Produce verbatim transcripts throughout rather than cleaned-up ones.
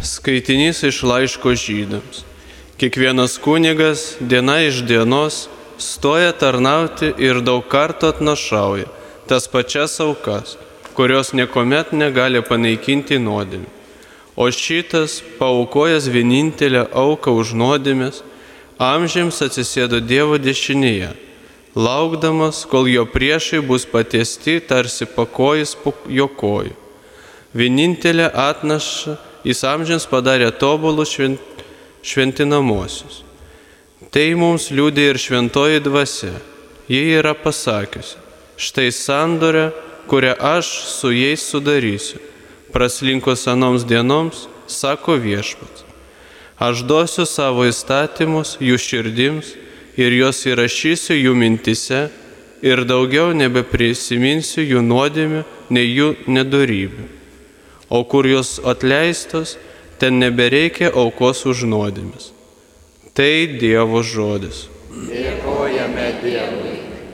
Skaitinys iš laiško Žydams. Kiekvienas kunigas diena iš dienos stoja tarnauti ir daug kartų atnašauja tas pačias aukas, kurios niekuomet negali panaikinti nuodėmę. O šitas, paaukojęs vienintelę auką už nuodėmes, amžiams atsisėdo Dievo dešinėje, laukdamas, kol jo priešai bus patiesti tarsi pakojais po jo kojų. Vienintelė atnaša jis amžiams padarė tobulus švent, šventinamosius. Tai mums liudija ir šventoji dvasia. Ji yra pasakiusi: štai sandorė, kurią aš su jais sudarysiu. Praslinkus anoms dienoms, sako Viešpats, aš duosiu savo įstatymus jų širdims ir juos įrašysiu jų mintise ir daugiau nebeprisiminsiu jų nuodėmių, nei jų nedorybių. O kur jos atleistos, ten nebereikia aukos už nuodėmes. Tai Dievo žodis. Dėkojame Dievui.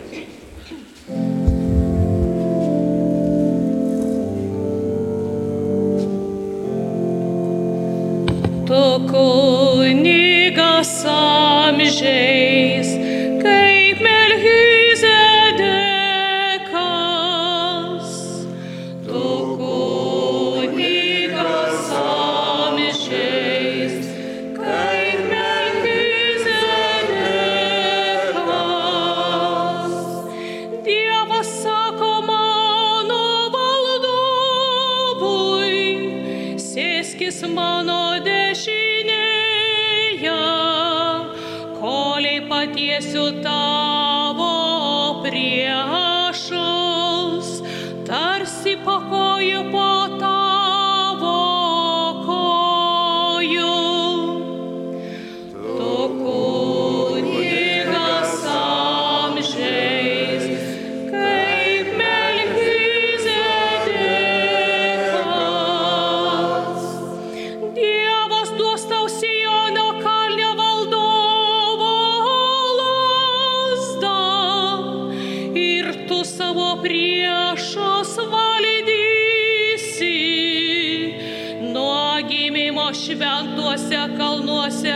Tu kunigas amžiais, kaip Melchizedekas. Tu kunigas amžiais, kaip Melchizedekas. Dievas sako mano valdovui, sėskis mano dešinėje, kolei patiesiu tavo priešus, tarsi pakojų po tavo kojų. Tu kunigas amžiais, kaip Melchizedekas. Dievas duos tau Siono kalne valdovo lazdą ir tu savo priešus valdysi. Nuo gimimo šventuose kalnuose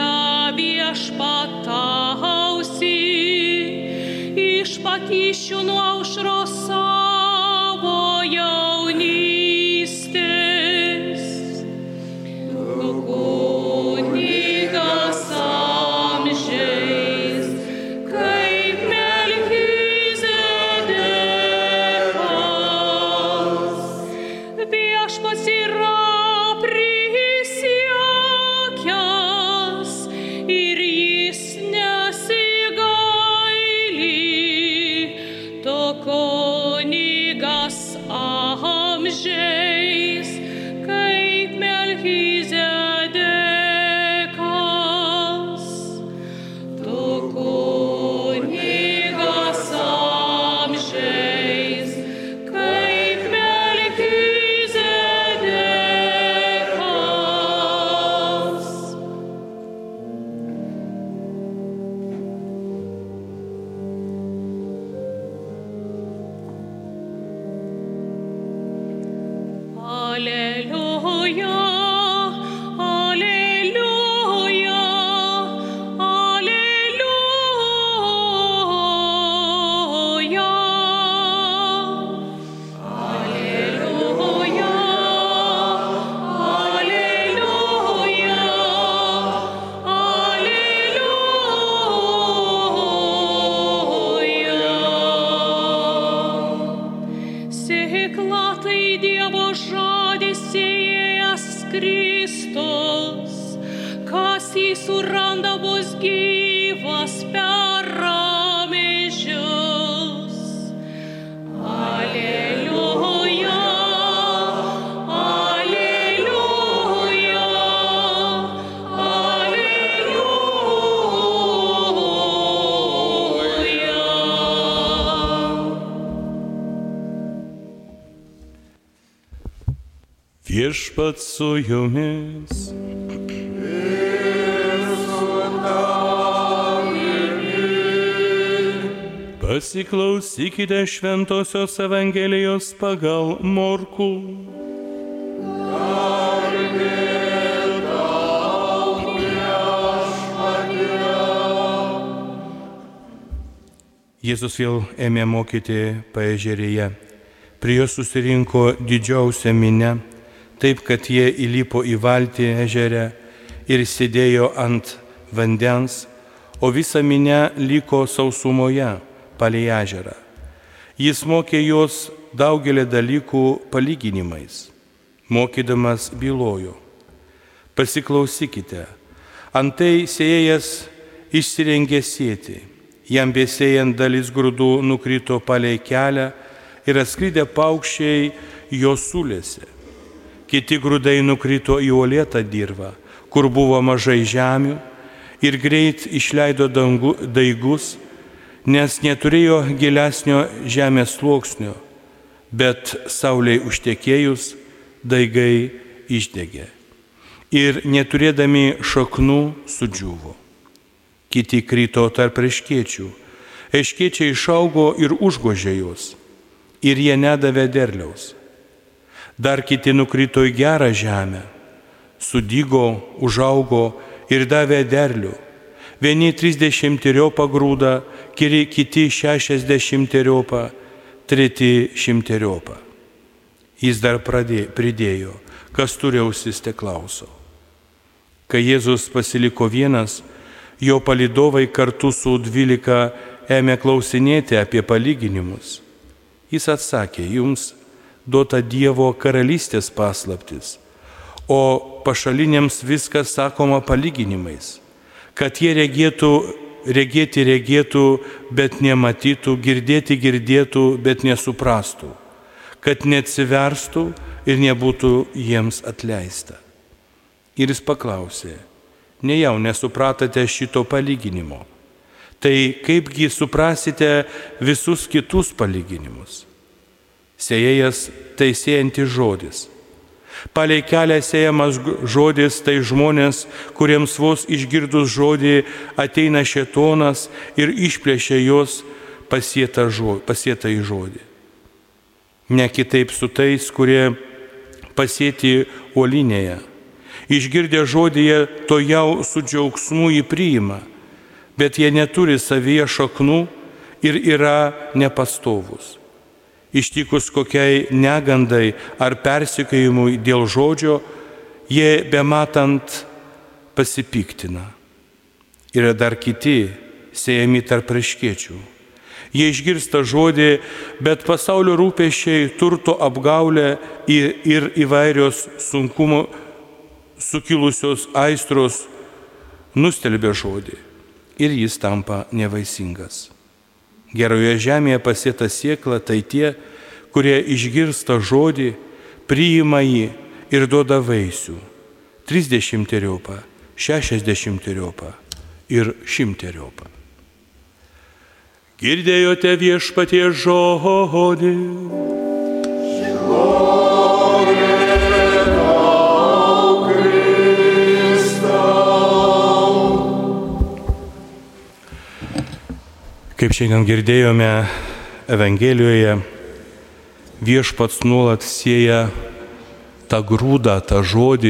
viešpatausi, iš patyčių nuo aušros savo jaunystės. Tu kunigas amžiais, kaip Melchizedekas. Viešpats yra prisiekęs ir jis nesigaili. Tu kunigas amžiais, kaip Melchizedekas. Tu kunigas amžiais, kaip Melchizedekas. Alleluja, alleluja, alleluja. Alleluja, alleluja, alleluja. Sėkla tai Dievo žodis sėjęs Kristus, kas jį suranda bus gyvas per amžius. Alleluja, alleluja, alleluja. Viešpats su jumis. Pasiklausykite Šventosios Evangelijos pagal Morkų. Garbė Jėzus vėl ėmė mokyti paežerėje. Prie jo susirinko didžiausia minia, taip kad jie įlipo į valtį ežere ir sėdėjo ant vandens, o visa minia liko sausumoje palei ežerą. Jis mokė juos daugelį dalykų palyginimais. Mokydamas bylojo: pasiklausykite, antai sėjas išsirengė sėti, jam besėjant dalis grūdų nukrito palei kelią ir atskridę paukščiai jo sulėse. Kiti grūdai nukrito į uolėtą dirvą, kur buvo mažai žemių, ir greit išleido dangu, daigus, nes neturėjo gilesnio žemės sluoksnio, bet saulei užtekėjus daigai išdegė ir neturėdami šaknų sudžiūvo. Kiti krito tarp erškėčių, erškėčiai išaugo ir užgožė juos, ir jie nedavė derliaus. Dar kiti nukrito į gerą žemę, sudygo, užaugo ir davė derlių. Vieni trisdešimteriopą grūdą, kiti šešiasdešimteriopą, treti šimteriopą. Jis dar pradė, pridėjo: kas turi ausis, te klauso. Kai Jėzus pasiliko vienas, jo palydovai kartu su dvylika ėmė klausinėti apie palyginimus. Jis atsakė: jums duota Dievo karalystės paslaptis, o pašaliniams viskas sakoma palyginimais, kad jie regėtų, regėti regėtų, bet nematytų, girdėti girdėtų, bet nesuprastų, kad neatsiverstų ir nebūtų jiems atleista. Ir jis paklausė: nejau nesupratote šito palyginimo, tai kaipgi suprasite visus kitus palyginimus? Sėjėjas tai sėjantis žodis. Palei kelią sėjamas žodis tai žmonės, kuriems vos išgirdus žodį ateina šėtonas ir išplėšia juos pasietą į žodį. Ne kitaip su tais, kurie pasėti uolinėje. Išgirdę žodį jie to jau su džiaugsmu jį priima, bet jie neturi savyje šaknų ir yra nepastovus. Ištikus kokiai negandai ar persekiojimui dėl žodžio, jie bematant pasipiktina. Yra dar kiti, sėjami tarp erškėčių. Jie išgirsta žodį, bet pasaulio rūpesčiai, turto apgaulė ir įvairios sunkumo sukilusios aistros nustelbia žodį ir jis tampa nevaisingas. Geroje žemėje pasėta sėkla tai tie, kurie išgirsta žodį, priima jį ir duoda vaisių. Trisdešimteriopą, šešiasdešimteriopą ir šimteriopą. Girdėjote Viešpaties žodį. Kaip šiandien girdėjome Evangelijoje, Viešpats nuolat sieja tą grūdą, tą žodį.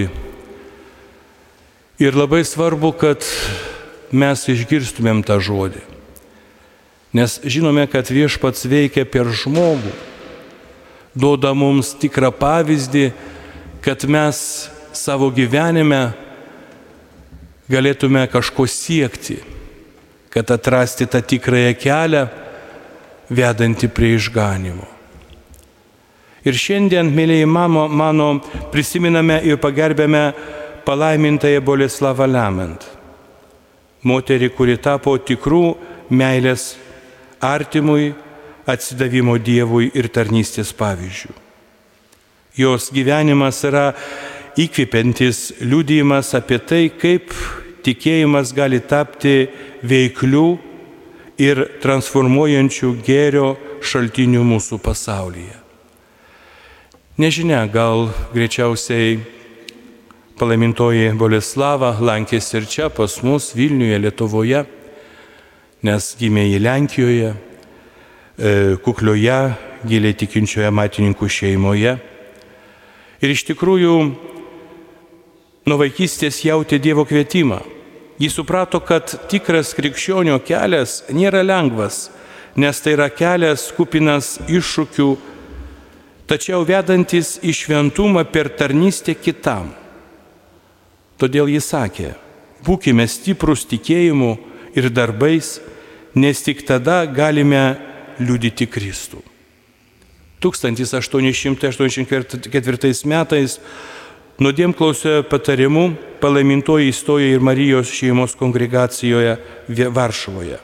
Ir labai svarbu, kad mes išgirstumėm tą žodį. Nes žinome, kad Viešpats veikia per žmogų, duoda mums tikrą pavyzdį, kad mes savo gyvenime galėtume kažko siekti, kad atrasti tą tikrąją kelią, vedantį prie išganimo. Ir šiandien, mėlyji mano, mano, prisiminame ir pagerbėme palaimintąją Boleslavą Lament, moterį, kuri tapo tikrų meilės artimui, atsidavimo Dievui ir tarnystės pavyzdžių. Jos gyvenimas yra įkvepiantis liudijimas apie tai, kaip tikėjimas gali tapti veiklių ir transformuojančių gėrio šaltinių mūsų pasaulyje. Nežinia, gal greičiausiai palaimintoji Boleslava lankėsi ir čia pas mus Vilniuje, Lietuvoje, nes gimė į Lenkijoje, kuklioje, giliai tikinčioje matininkų šeimoje. Ir iš tikrųjų nuo vaikystės jautė Dievo kvietimą. Jis suprato, kad tikras krikščionio kelias nėra lengvas, nes tai yra kelias kupinas iššūkių, tačiau vedantis į šventumą per tarnystę kitam. Todėl jis sakė, būkime stiprus tikėjimu ir darbais, nes tik tada galime liudyti Kristų. tūkstantis aštuoni šimtai aštuoniasdešimt ketvirtais metais nuodėmklausio patarimu palaimintoji įstojo ir Marijos šeimos kongregacijoje Varšuvoje.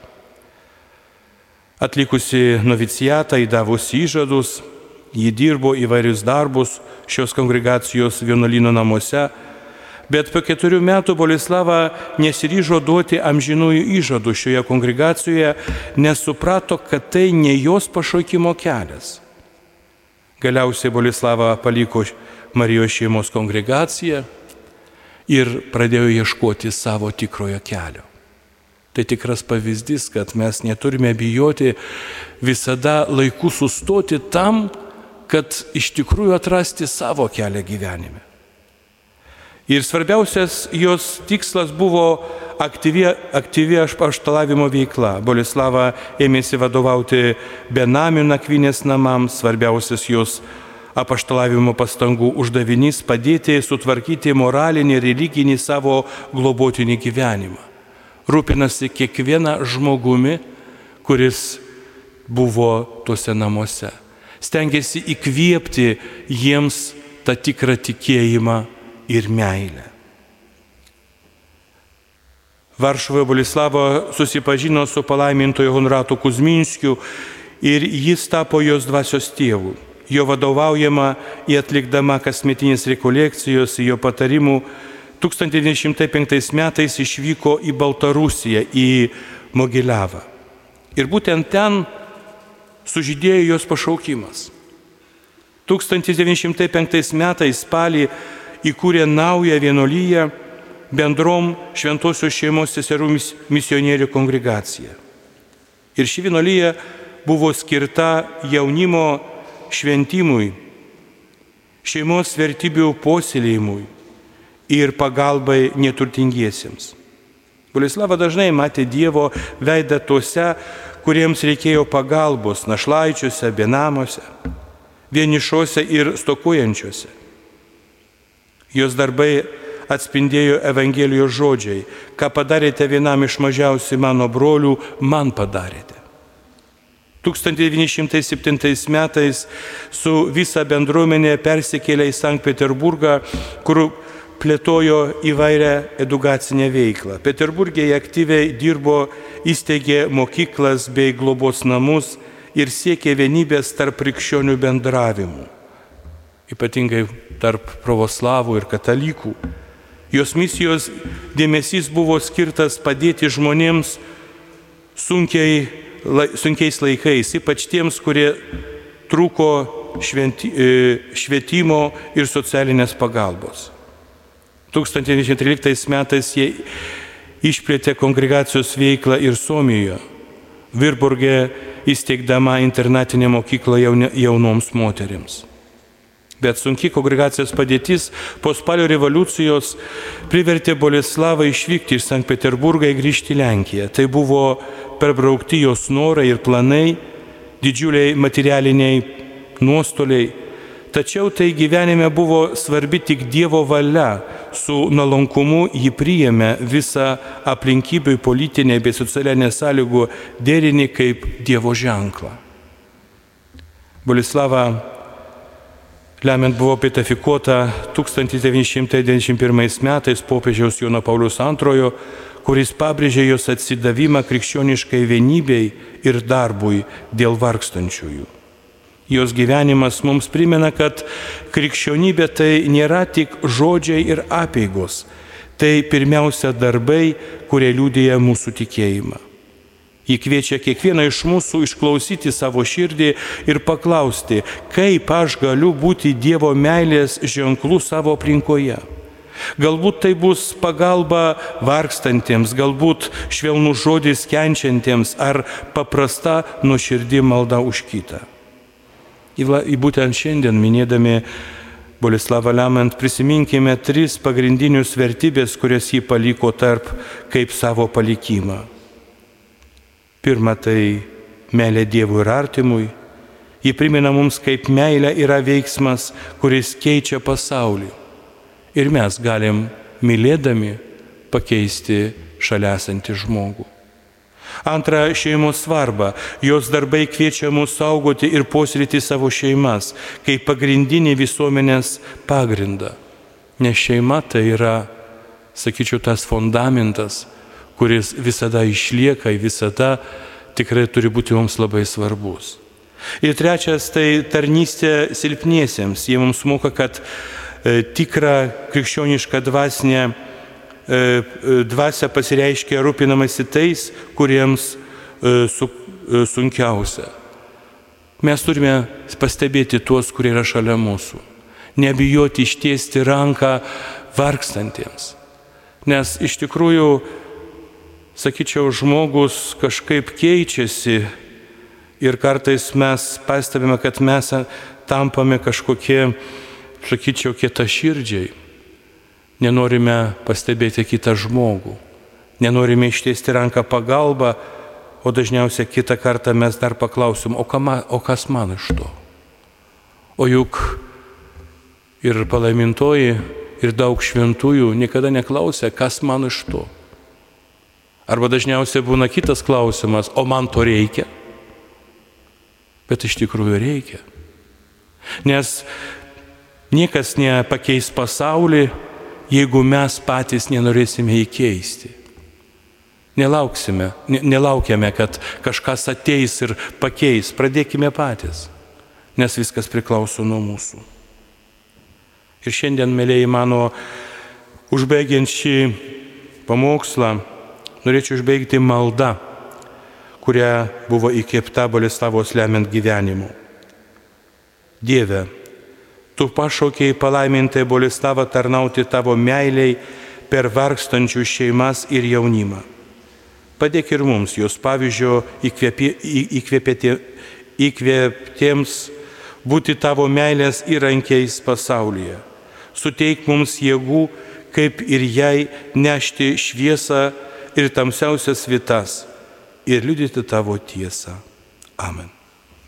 Atlikusi novicijatą, įdavusi įžadus, ji dirbo įvairius darbus šios kongregacijos vienuolyno namuose, bet po keturių metų Boleslava nesiryžo duoti amžinųjų įžadų šioje kongregacijoje, nes suprato, kad tai ne jos pašaukimo kelias. Galiausiai Boleslava paliko Marijos šeimos kongregaciją ir pradėjo ieškoti savo tikrojo kelio. Tai tikras pavyzdys, kad mes neturime bijoti visada laiku sustoti tam, kad iš tikrųjų atrasti savo kelią gyvenime. Ir svarbiausias jos tikslas buvo aktyvi, aktyvi apaštalavimo veikla. Boleslava ėmėsi vadovauti benamių nakvynės namams, svarbiausias jos apaštalavimo pastangų uždavinys padėti sutvarkyti moralinį ir religinį savo globotinį gyvenimą. Rūpinasi kiekvieną žmogumi, kuris buvo tuose namuose. Stengėsi įkvėpti jiems tą tikrą tikėjimą ir meilę. Varšuvoje Boleslava susipažino su palaimintoju Honratu Kuzminskiu ir jis tapo jos dvasios tėvu. Jo vadovaujama į atlikdama kasmetinės rekolekcijos, jo patarimų, tūkstantis devyni šimtai penktais metais išvyko į Baltarusiją, į Mogiliavą. Ir būtent ten sužydėjo jos pašaukimas. tūkstantis devyni šimtai penktais metais spalį įkūrė naują vienuolyją bendrom Šventosios šeimos seserų misionierių kongregacija. Ir ši vienuolyja buvo skirta jaunimo šventimui, šeimos vertybių puoselėjimui ir pagalbai neturtingiesiems. Boleslava dažnai matė Dievo veidą tuose, kuriems reikėjo pagalbos, našlaičiuose, benamuose, vienišuose ir stokojančiuose. Jos darbai atspindėjo Evangelijos žodžiai: ką padarėte vienam iš mažiausių mano brolių, man padarėte. tūkstantis devyni šimtai septintais metais su visa bendruomenė persikėlė į Sankt Peterburgą, kur plėtojo įvairią edukacinę veiklą. Peterburgėje aktyviai dirbo, įsteigė mokyklas bei globos namus ir siekė vienybės tarp krikščionių bendravimų, ypatingai tarp pravoslavų ir katalikų. Jos misijos dėmesys buvo skirtas padėti žmonėms sunkiai, sunkiais laikais, ypač tiems, kurie trūko šventi, švietimo ir socialinės pagalbos. tūkstantis devyni šimtai tryliktais metais jie išplėtė kongregacijos veiklą ir Suomijoje, Virburge įsteigdama internatinę mokyklą jaunoms moterims. Bet sunki kongregacijos padėtis po spalio revoliucijos privertė Boleslavą išvykti iš Sankt Peterburgą ir grįžti į Lenkiją. Tai buvo perbraukti jos norai ir planai, didžiuliai materialiniai nuostoliai. Tačiau tai gyvenime buvo svarbi tik Dievo valia. Su nuolankumu jį priėmė visą aplinkybių politinę bei socialinę sąlygų derinį kaip Dievo ženklą. Boleslava lemiant buvo beatifikuota tūkstantis devyni šimtai devyniasdešimt pirmais metais popiežiaus Jono Pauliaus antrojo, kuris pabrėžė jos atsidavimą krikščioniškai vienybei ir darbui dėl vargstančiųjų. Jos gyvenimas mums primena, kad krikščionybė tai nėra tik žodžiai ir apeigos, tai pirmiausia darbai, kurie liudija mūsų tikėjimą. Ji kviečia kiekvieną iš mūsų išklausyti savo širdį ir paklausti, kaip aš galiu būti Dievo meilės ženklų savo aplinkoje. Galbūt tai bus pagalba vargstantiems, galbūt švelnus žodis kenčiantiems ar paprasta nuoširdi malda už kitą. Ir būtent šiandien, minėdami Boleslavą lemiant, prisiminkime tris pagrindinius vertybės, kurias jį paliko tarp kaip savo palikimą. Pirma, tai meilė Dievui ir artimui. Ji primena mums, kaip meilė yra veiksmas, kuris keičia pasaulį. Ir mes galim, mylėdami, pakeisti šalia esantį žmogų. Antra, šeimos svarba. Jos darbai kviečia mus saugoti ir puoselėti savo šeimas, kaip pagrindinį visuomenės pagrindą. Nes šeima tai yra, sakyčiau, tas fundamentas, kuris visada išlieka, visada tikrai turi būti mums labai svarbus. Ir trečias, tai tarnystė silpniesiems. Jie mums moka, kad e, tikra krikščioniška dvasinė e, dvasia pasireiškia rūpinamasi tais, kuriems e, su, e, sunkiausia. Mes turime pastebėti tuos, kurie yra šalia mūsų. Nebijoti ištiesti ranką vargstantiems. Nes iš tikrųjų, sakyčiau, žmogus kažkaip keičiasi ir kartais mes pastebime, kad mes tampame kažkokie, sakyčiau, kietaširdžiai. Nenorime pastebėti kitą žmogų, nenorime ištiesti ranką pagalbą, o dažniausiai kitą kartą mes dar paklausim, o, ką, o kas man iš to? O juk ir palaimintoji, ir daug šventųjų niekada neklausia, kas man iš to. Arba dažniausiai būna kitas klausimas, o man to reikia? Bet iš tikrųjų reikia. Nes niekas nepakeis pasaulį, jeigu mes patys nenorėsime jį keisti. Nelauksime, nelaukiame, kad kažkas ateis ir pakeis. Pradėkime patys, nes viskas priklauso nuo mūsų. Ir šiandien, mėlėjai mano, užbaigiant šį pamokslą, norėčiau užbaigti maldą, kuria buvo įkvėpta Boleslavos lemiant gyvenimu. Dieve, tu pašaukei palaimintąją Boleslavą tarnauti tavo meiliai per vargstančių šeimas ir jaunimą. Padėk ir mums jos pavyzdžio įkvėptiems būti tavo meilės įrankiais pasaulyje. Suteik mums jėgų, kaip ir jai, nešti šviesą ir tamsiausias vietas ir liudyti tavo tiesą. Amen.